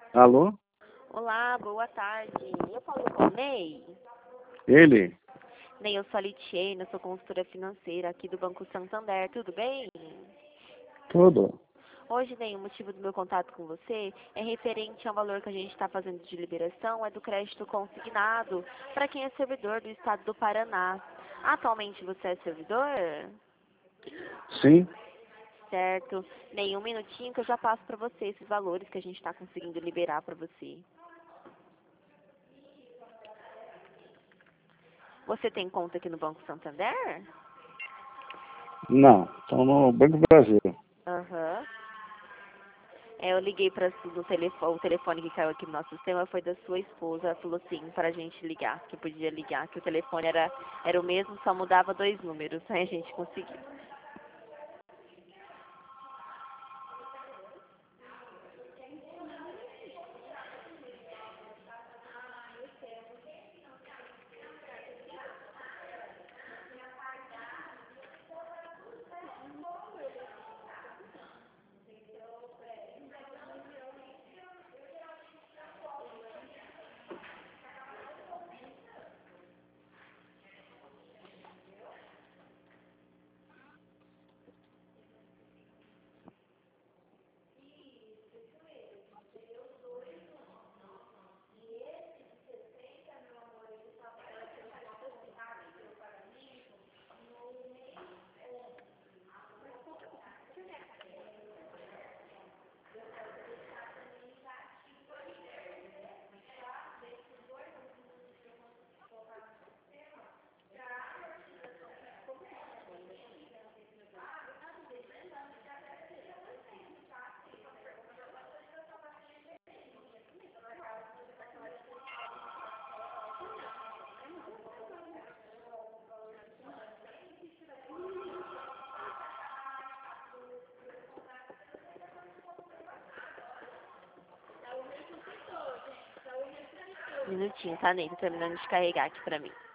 Alô? Olá, boa tarde. Eu falo com o Ney. Ele? Ney, eu sou a Litiene, eu sou consultora financeira aqui do Banco Santander, tudo bem? Tudo. Hoje, Ney, o motivo do meu contato com você é referente ao valor que a gente está fazendo de liberação, é do crédito consignado para quem é servidor do estado do Paraná. Atualmente você é servidor? Sim? Certo. Ney, um minutinho que eu já passo para você esses valores que a gente está conseguindo liberar para você. Você tem conta aqui no Banco Santander? Não. Estou no Banco do Brasil. Aham. Eu liguei para o telefone que caiu aqui no nosso sistema foi da sua esposa. Ela falou sim para a gente ligar, que podia ligar, que o telefone era o mesmo, só mudava 2 números. Aí a gente conseguiu. Um minutinho, tá, Ney? Tô terminando de carregar aqui pra mim.